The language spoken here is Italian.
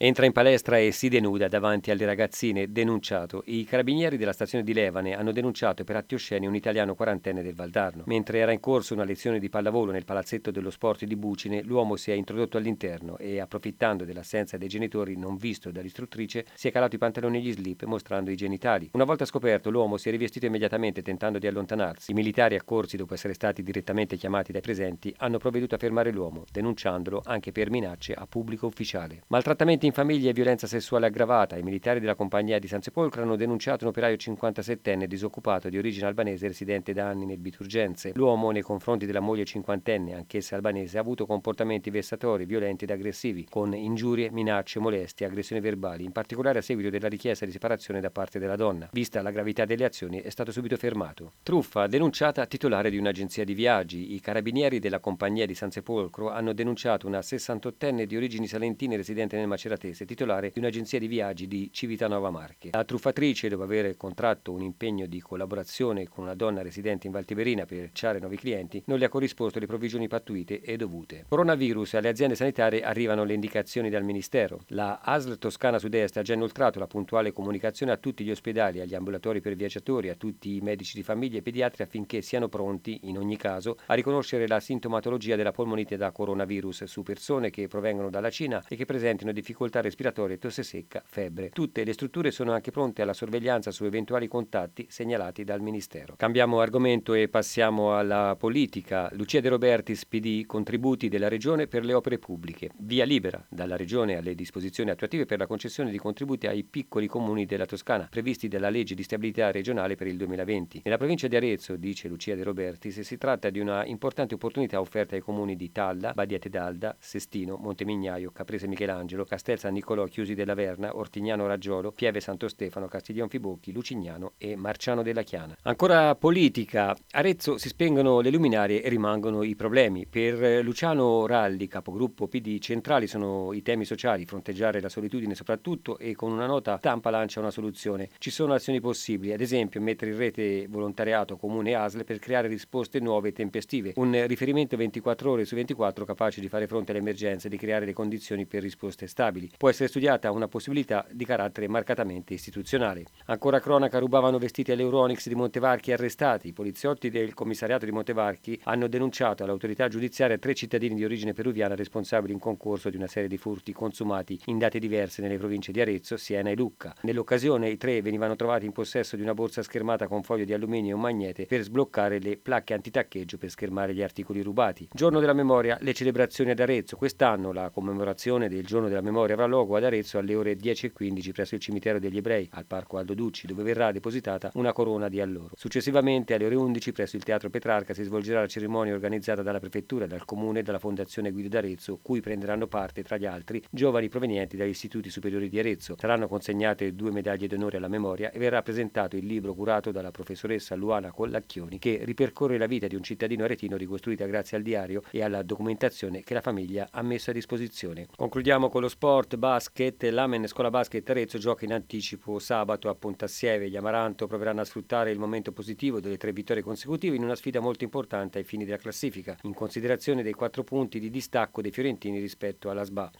Entra in palestra e si denuda davanti alle ragazzine, denunciato. I carabinieri della stazione di Levane hanno denunciato per atti osceni un italiano quarantenne del Valdarno. Mentre era in corso una lezione di pallavolo nel palazzetto dello sport di Bucine, l'uomo si è introdotto all'interno e, approfittando dell'assenza dei genitori non visto dall'istruttrice, si è calato i pantaloni e gli slip mostrando i genitali. Una volta scoperto, l'uomo si è rivestito immediatamente tentando di allontanarsi. I militari accorsi dopo essere stati direttamente chiamati dai presenti hanno provveduto a fermare l'uomo, denunciandolo anche per minacce a pubblico ufficiale. Maltrattamenti in famiglia e violenza sessuale aggravata. I militari della compagnia di San Sepolcro hanno denunciato un operaio 57enne disoccupato di origine albanese residente da anni nel Biturgenze. L'uomo, nei confronti della moglie cinquantenne, anch'essa albanese, ha avuto comportamenti vessatori, violenti ed aggressivi, con ingiurie, minacce, molestie, aggressioni verbali, in particolare a seguito della richiesta di separazione da parte della donna. Vista la gravità delle azioni, è stato subito fermato. Truffa, denunciata titolare di un'agenzia di viaggi. I carabinieri della compagnia di San Sepolcro hanno denunciato una 68enne di origini salentine residente nel Maceratese, titolare di un'agenzia di viaggi di Civitanova Marche. La truffatrice, dopo aver contratto un impegno di collaborazione con una donna residente in Valtiberina per cercare nuovi clienti, non le ha corrisposto le provvigioni pattuite e dovute. Coronavirus, alle aziende sanitarie arrivano le indicazioni dal Ministero. La ASL Toscana Sud-Est ha già inoltrato la puntuale comunicazione a tutti gli ospedali, agli ambulatori per viaggiatori, a tutti i medici di famiglia e pediatri affinché siano pronti, in ogni caso, a riconoscere la sintomatologia della polmonite da coronavirus su persone che provengono dalla Cina e che presentino difficoltà respiratorie, tosse secca, febbre. Tutte le strutture sono anche pronte alla sorveglianza su eventuali contatti segnalati dal Ministero. Cambiamo argomento e passiamo alla politica. Lucia De Robertis, PD, contributi della Regione per le opere pubbliche. Via libera dalla Regione alle disposizioni attuative per la concessione di contributi ai piccoli comuni della Toscana, previsti dalla legge di stabilità regionale per il 2020. Nella provincia di Arezzo, dice Lucia De Robertis, si tratta di una importante opportunità offerta ai comuni di Talla, Badiete d'Alda, Sestino, Montemignaio, Caprese Michelangelo, Castel San Nicolò, Chiusi della Verna, Ortignano Raggiolo, Pieve Santo Stefano, Castiglion Fibocchi, Lucignano e Marciano della Chiana. Ancora politica. Arezzo, si spengono le luminarie e rimangono i problemi. Per Luciano Ralli, capogruppo PD, centrali sono i temi sociali, fronteggiare la solitudine soprattutto, e con una nota stampa lancia una soluzione. Ci sono azioni possibili, ad esempio mettere in rete volontariato comune e ASL per creare risposte nuove e tempestive, un riferimento 24 ore su 24 capace di fare fronte alle emergenze e di creare le condizioni per risposte stabili. Può essere studiata una possibilità di carattere marcatamente istituzionale. Ancora cronaca, rubavano vestiti all'Euronix di Montevarchi arrestati. I poliziotti del commissariato di Montevarchi hanno denunciato all'autorità giudiziaria 3 cittadini di origine peruviana responsabili in concorso di una serie di furti consumati in date diverse nelle province di Arezzo, Siena e Lucca. Nell'occasione i 3 venivano trovati in possesso di una borsa schermata con foglio di alluminio e un magnete per sbloccare le placche antitaccheggio per schermare gli articoli rubati. Giorno della memoria, le celebrazioni ad Arezzo. Quest'anno la commemorazione del Giorno della Memoria avrà luogo ad Arezzo alle ore 10:15 presso il cimitero degli Ebrei, al Parco Aldo Ducci, dove verrà depositata una corona di alloro. Successivamente, alle ore 11, presso il Teatro Petrarca, si svolgerà la cerimonia organizzata dalla Prefettura, dal Comune e dalla Fondazione Guido d'Arezzo, cui prenderanno parte, tra gli altri, giovani provenienti dagli istituti superiori di Arezzo. Saranno consegnate 2 medaglie d'onore alla memoria e verrà presentato il libro curato dalla professoressa Luana Collacchioni, che ripercorre la vita di un cittadino aretino ricostruita grazie al diario e alla documentazione che la famiglia ha messo a disposizione. Concludiamo con lo sport basket. L'Amen Scuola Basket Arezzo gioca in anticipo sabato a Pontassieve. Gli Amaranto proveranno a sfruttare il momento positivo delle 3 vittorie consecutive in una sfida molto importante ai fini della classifica, in considerazione dei 4 punti di distacco dei fiorentini rispetto alla SBA.